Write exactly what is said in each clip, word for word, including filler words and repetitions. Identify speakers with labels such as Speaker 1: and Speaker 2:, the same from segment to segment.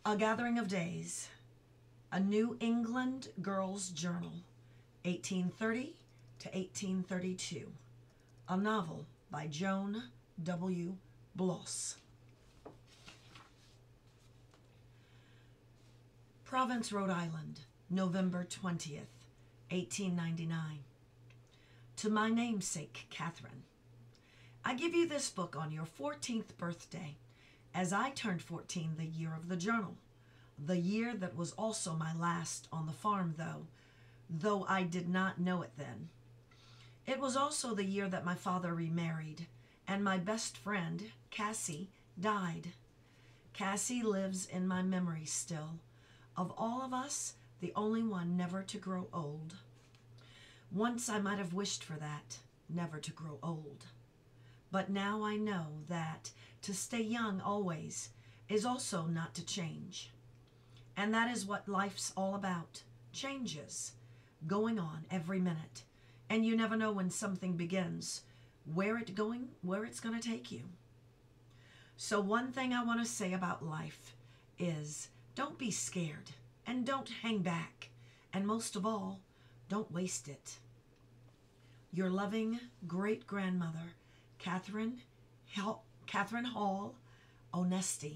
Speaker 1: A Gathering of Days, A New England Girl's Journal, eighteen thirty to eighteen thirty-two. A novel by Joan W. Bloss. Providence, Rhode Island, November twentieth, eighteen ninety-nine. To my namesake, Catherine, I give you this book on your fourteenth birthday, as I turned fourteen the year of the journal, the year that was also my last on the farm, though, though I did not know it then. It was also the year that my father remarried, and my best friend, Cassie, died. Cassie lives in my memory still. Of all of us, the only one never to grow old. Once I might have wished for that, never to grow old. But now I know that to stay young always is also not to change. And that is what life's all about, changes, going on every minute. And you never know when something begins, where it going, where it's going to take you. So one thing I want to say about life is don't be scared and don't hang back. And most of all, don't waste it. Your loving great-grandmother, Catherine, Hall, Catherine Hall Onesti.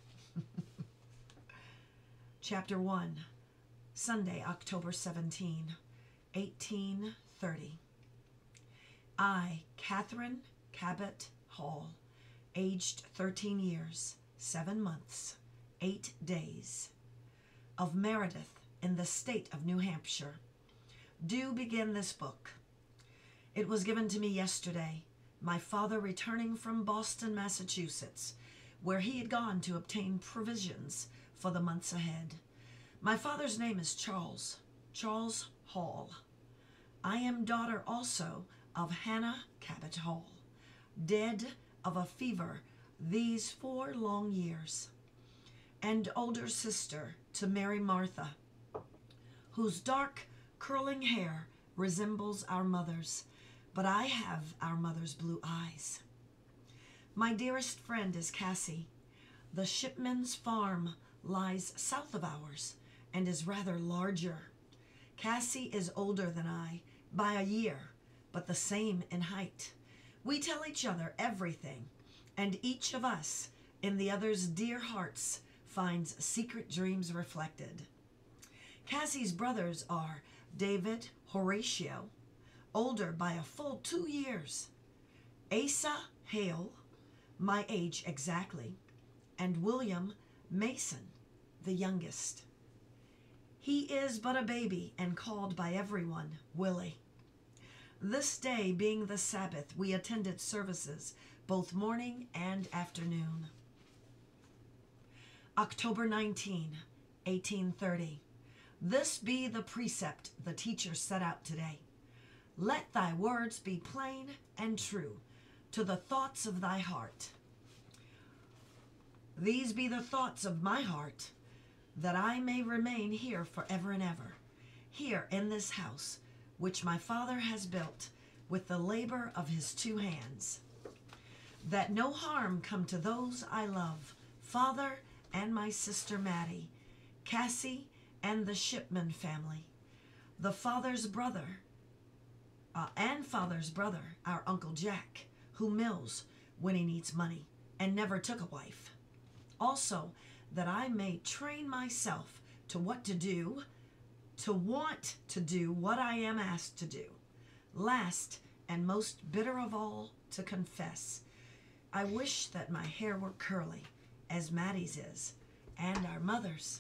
Speaker 1: Chapter one, Sunday, October seventeenth, eighteen thirty. I, Catherine Cabot Hall, aged thirteen years, seven months, eight days, of Meredith in the state of New Hampshire, do begin this book. It was given to me yesterday, my father returning from Boston, Massachusetts, where he had gone to obtain provisions for the months ahead. My father's name is Charles, Charles Hall. I am daughter also of Hannah Cabot Hall, dead of a fever these four long years, and older sister to Mary Martha, whose dark curling hair resembles our mother's, but I have our mother's blue eyes. My dearest friend is Cassie. The Shipman's farm lies south of ours and is rather larger. Cassie is older than I by a year, but the same in height. We tell each other everything, and each of us in the other's dear hearts finds secret dreams reflected. Cassie's brothers are David Horatio, older by a full two years, Asa Hale, my age exactly, and William Mason, the youngest. He is but a baby and called by everyone Willie. This day being the Sabbath, we attended services both morning and afternoon. October nineteenth, eighteen thirty. This be the precept the teacher set out today. Let thy words be plain and true to the thoughts of thy heart. These be the thoughts of my heart, that I may remain here forever and ever, here in this house, which my father has built with the labor of his two hands. That no harm come to those I love, father and my sister Mattie, Cassie and the Shipman family, the father's brother, uh, and father's brother, our Uncle Jack, who mills when he needs money and never took a wife. Also, that I may train myself to what to do, to want to do what I am asked to do. Last, and most bitter of all, to confess, I wish that my hair were curly, as Mattie's is, and our mother's.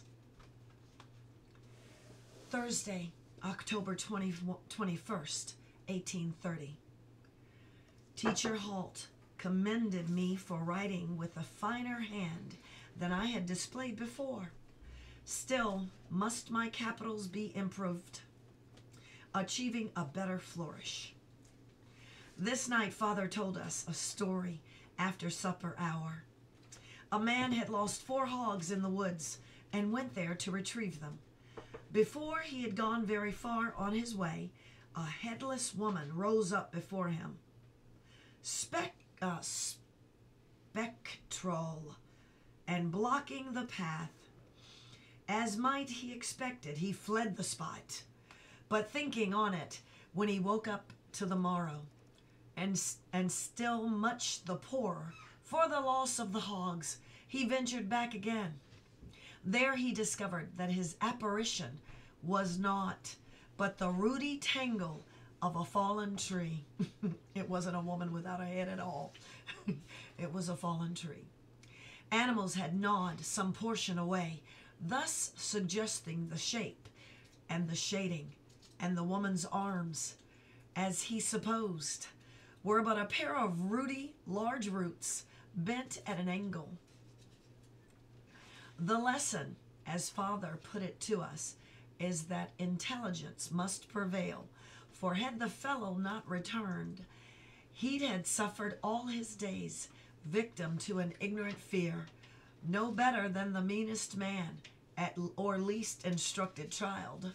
Speaker 1: Thursday, October twenty-first, eighteen thirty. Teacher Halt commended me for writing with a finer hand than I had displayed before. Still, must my capitals be improved, achieving a better flourish. This night, Father told us a story after supper hour. A man had lost four hogs in the woods and went there to retrieve them. Before he had gone very far on his way, a headless woman rose up before him. Spec, uh, spectral and blocking the path, As might he expected, he fled the spot. But thinking on it, when he woke up to the morrow, and, and still much the poorer for the loss of the hogs, he ventured back again. There he discovered that his apparition was naught but the rooty tangle of a fallen tree. It wasn't a woman without a head at all. It was a fallen tree. Animals had gnawed some portion away, thus suggesting the shape and the shading, and the woman's arms, as he supposed, were but a pair of rooty, large roots bent at an angle. The lesson, as Father put it to us, is that intelligence must prevail, for had the fellow not returned, he had suffered all his days, victim to an ignorant fear, no better than the meanest man, at or least instructed child.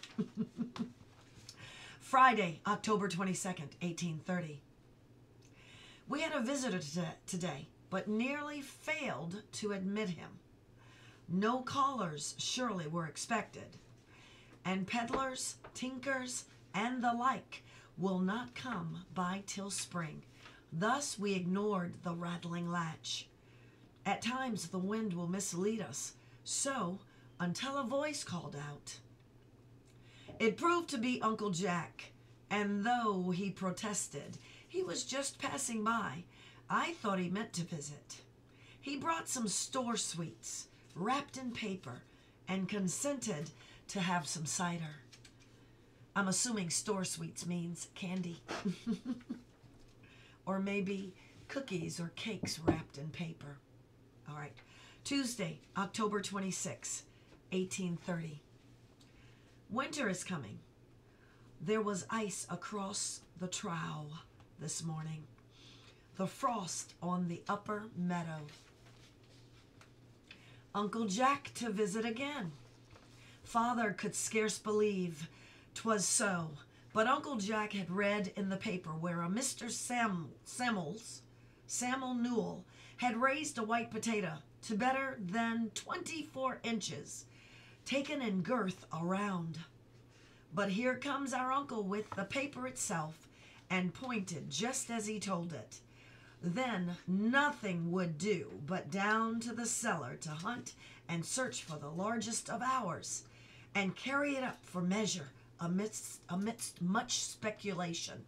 Speaker 1: Friday, October twenty-second, eighteen thirty. We had a visitor today, but nearly failed to admit him. No callers surely were expected, and peddlers, tinkers, and the like will not come by till spring. Thus we ignored the rattling latch. At times the wind will mislead us, so until a voice called out. It proved to be Uncle Jack, and though he protested he was just passing by, I thought he meant to visit. He brought some store sweets, wrapped in paper, and consented to have some cider. I'm assuming store sweets means candy. Or maybe cookies or cakes wrapped in paper. All right. Tuesday, October twenty-sixth, eighteen thirty. Winter is coming. There was ice across the trough this morning. The frost on the upper meadow. Uncle Jack to visit again. Father could scarce believe 'twas so, but Uncle Jack had read in the paper where a Mister Sam, Samuels, Samuel Newell, had raised a white potato to better than twenty-four inches, taken in girth around. But here comes our uncle with the paper itself, and pointed just as he told it. Then nothing would do but down to the cellar to hunt and search for the largest of ours, and carry it up for measure amidst, amidst much speculation.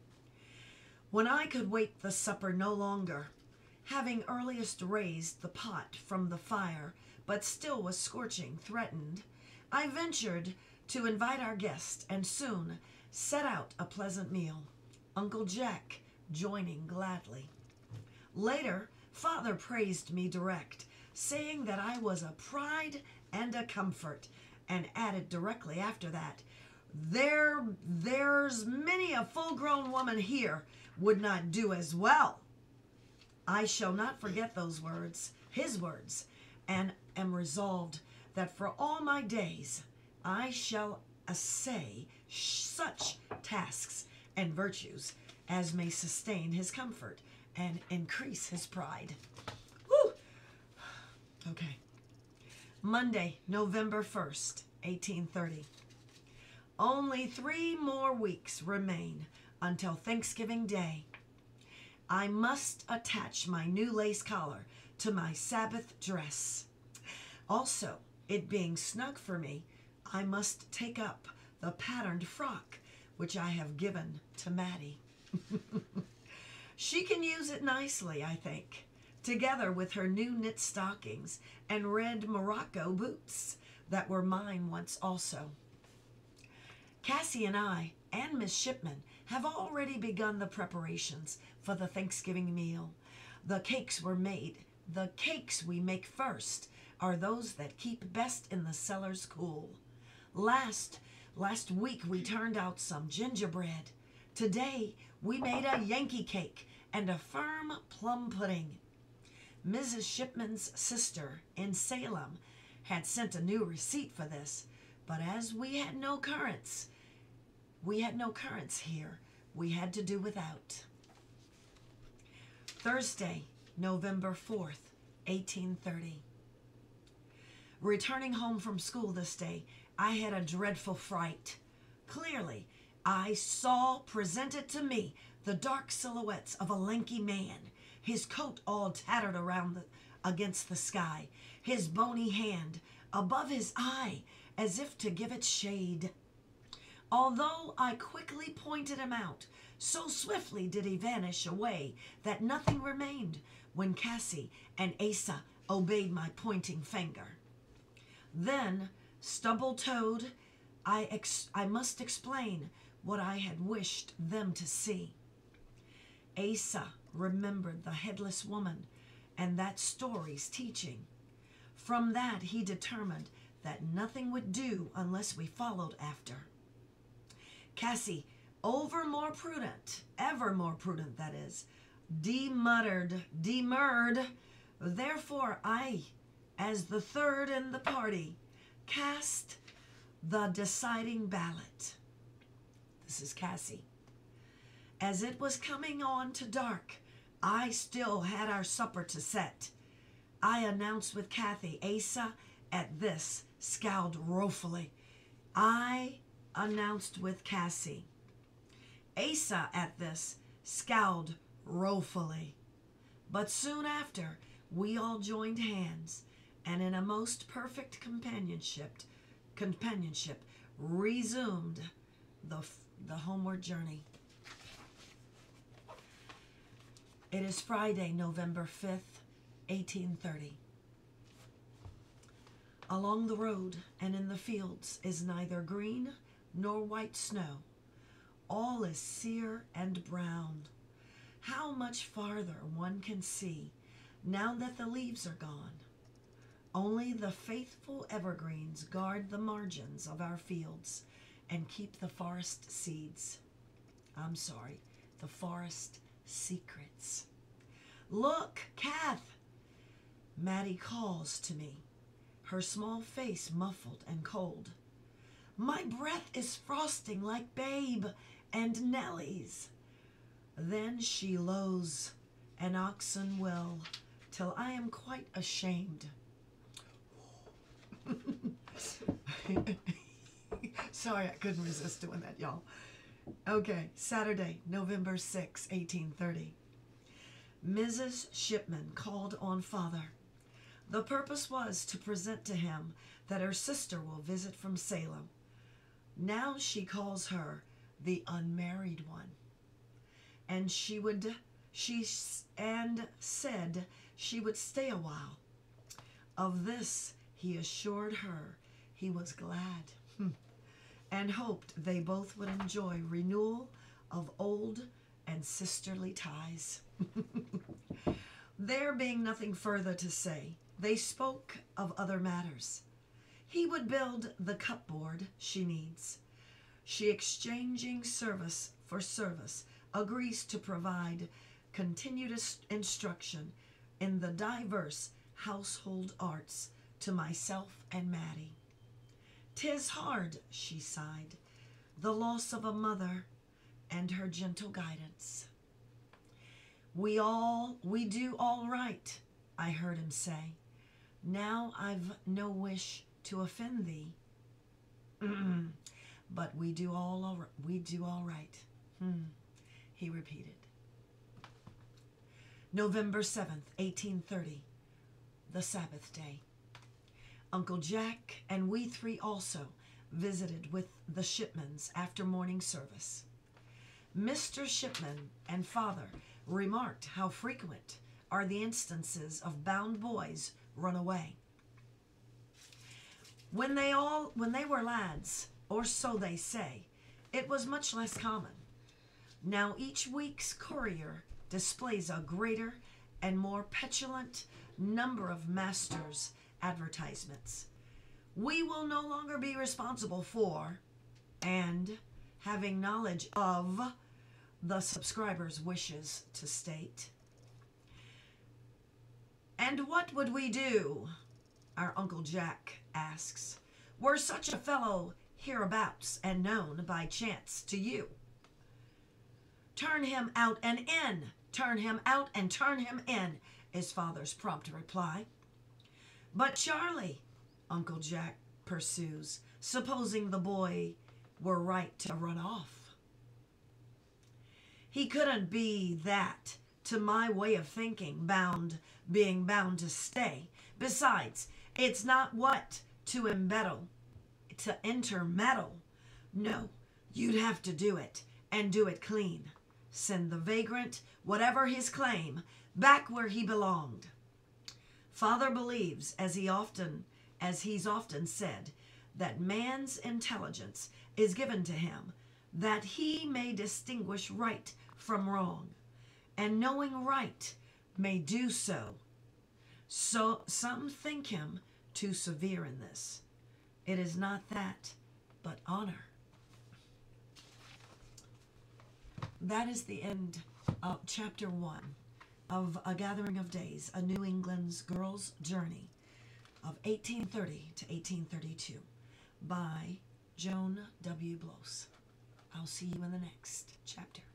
Speaker 1: When I could wait the supper no longer, having earliest raised the pot from the fire, but still was scorching, threatened, I ventured to invite our guest, and soon set out a pleasant meal, Uncle Jack joining gladly. Later, Father praised me direct, saying that I was a pride and a comfort, and added directly after that, There, there's many a full-grown woman here would not do as well. I shall not forget those words, his words, and am resolved that for all my days I shall essay such tasks and virtues as may sustain his comfort and increase his pride. Woo! Okay. Monday, November first, eighteen thirty. Only three more weeks remain until Thanksgiving Day. I must attach my new lace collar to my Sabbath dress. Also, it being snug for me, I must take up the patterned frock which I have given to Maddie. She can use it nicely, I think, together with her new knit stockings and red Morocco boots that were mine once also. Cassie and I and Miss Shipman have already begun the preparations for the Thanksgiving meal. The cakes were made. The cakes we make first are those that keep best in the cellars cool. Last, last week we turned out some gingerbread. Today we made a Yankee cake and a firm plum pudding. Missus Shipman's sister in Salem had sent a new receipt for this, but as we had no currants, we had no currants here, we had to do without. Thursday, November fourth, eighteen thirty. Returning home from school this day, I had a dreadful fright. Clearly, I saw presented to me the dark silhouettes of a lanky man, his coat all tattered around the, against the sky, his bony hand above his eye as if to give it shade. Although I quickly pointed him out, so swiftly did he vanish away that nothing remained when Cassie and Asa obeyed my pointing finger. Then, stumble-toed, I, ex- I must explain what I had wished them to see. Asa remembered the headless woman and that story's teaching. From that he determined that nothing would do unless we followed after. Cassie, over more prudent, ever more prudent that is, demuttered, demurred. Therefore I, as the third in the party, cast the deciding ballot. This is Cassie. As it was coming on to dark, I still had our supper to set. I announced with Kathy. Asa at this scowled ruefully. I announced with Cassie. Asa at this scowled woefully. But soon after, we all joined hands, and in a most perfect companionship, companionship resumed the, the homeward journey. It is Friday, November fifth, eighteen thirty. Along the road and in the fields is neither green nor white snow. All is sere and brown. How much farther one can see now that the leaves are gone. Only the faithful evergreens guard the margins of our fields and keep the forest seeds. I'm sorry, the forest secrets. Look, Kath! Maddie calls to me, her small face muffled and cold. My breath is frosting like Babe and Nellie's. Then she lows an oxen will, till I am quite ashamed. Sorry, I couldn't resist doing that, y'all. Okay, Saturday, November sixth, eighteen thirty. Missus Shipman called on Father. The purpose was to present to him that her sister will visit from Salem. Now she calls her the unmarried one. And she would, she and said she would stay a while. Of this he assured her he was glad, and hoped they both would enjoy renewal of old and sisterly ties. There being nothing further to say, they spoke of other matters. He would build the cupboard she needs. She, exchanging service for service, agrees to provide continued instruction in the diverse household arts to myself and Maddie. 'Tis hard, she sighed, the loss of a mother and her gentle guidance. We all, we do all right, I heard him say. Now I've no wish to offend thee. But we do all, all we do all right, hmm, he repeated. November seventh, eighteen thirty, the Sabbath day. Uncle Jack and we three also visited with the Shipmans after morning service. Mister Shipman and Father remarked how frequent are the instances of bound boys run away. When they all, when they were lads, or so they say, it was much less common. Now each week's courier displays a greater and more petulant number of masters' advertisements. We will no longer be responsible for, and having knowledge of, the subscriber's wishes to state. And what would we do, our Uncle Jack asks, were such a fellow hereabouts and known by chance to you? Turn him out and in, turn him out and turn him in, is Father's prompt reply. But Charlie, Uncle Jack pursues, supposing the boy were right to run off. He couldn't be that, to my way of thinking, bound, being bound to stay. Besides, it's not what to embeddle, to intermeddle. No, you'd have to do it, and do it clean. Send the vagrant, whatever his claim, back where he belonged. Father believes, as he often, as he's often said, that man's intelligence is given to him, that he may distinguish right from wrong, and knowing right may do so. So some think him too severe in this. It is not that, but honor. That is the end of chapter one of A Gathering of Days, A New England's Girl's Journey of eighteen thirty to eighteen thirty-two by Joan W. Blose. I'll see you in the next chapter.